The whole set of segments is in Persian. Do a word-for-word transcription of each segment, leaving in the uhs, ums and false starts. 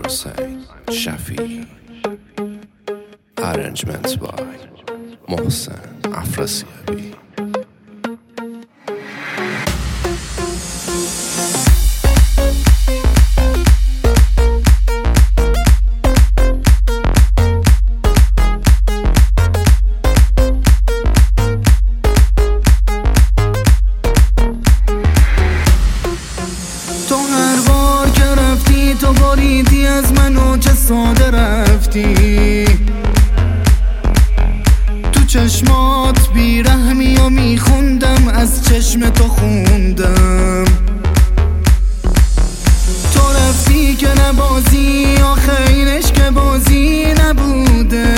Hussein Shafi. Arrangements by Mohsen Afrasiabi. تو هر بار که رفتی تو بریدی از منو که ساده رفتی، تو چشمات بیرحمی و میخوندم از چشم تو خوندم. تو رفتی که نبازی آخرش که بازی نبوده،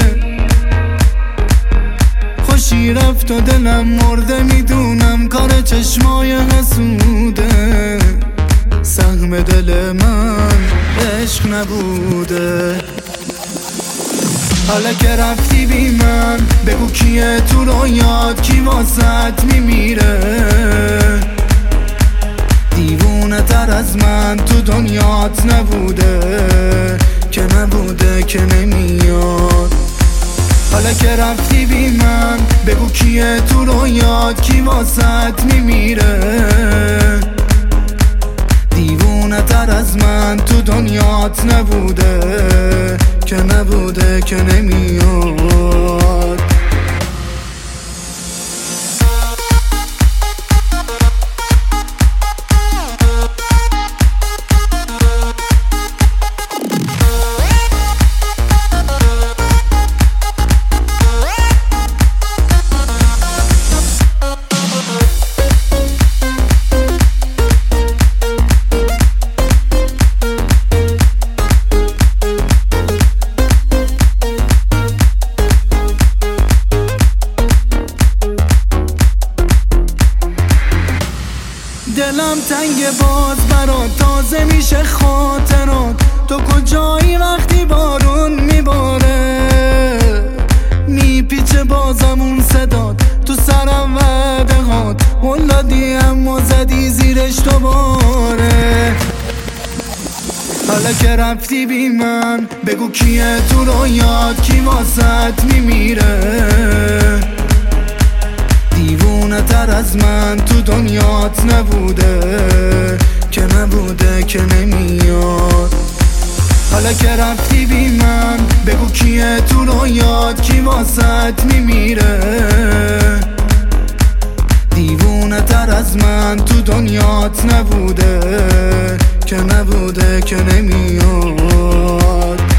خوشی رفت و دلم مرده میدونم کار چشمای حسوده، سهم دل من عشق نبوده. حالا که رفتی بی من بگو کیه تو رویات، کی واسط میمیره، دیوونه تر از من تو دنیات نبوده که نبوده که نمیاد. حالا که رفتی بی من بگو کیه تو رویات، کی واسط میمیره، دیوونه تر از من تو دنیات نبوده که نبوده که نمیاد. دلم تنگ باز برات تازه میشه خاطرات، تو کجایی وقتی بارون میباره، میپیچه بازم اون صدات تو سرم وعده هات، ولادی اما زدی زیرش دوباره. حالا که رفتی بی من بگو کیه تو رویات، کی واسط میمیره، دیوونه تر از من تو دنیات نبوده که نبوده که نمیاد. حالا که رفتی بی من بگو کیه تو رویات، کی واسط میمیره، دیوونه تر از من تو دنیات نبوده که نبوده که نمیاد.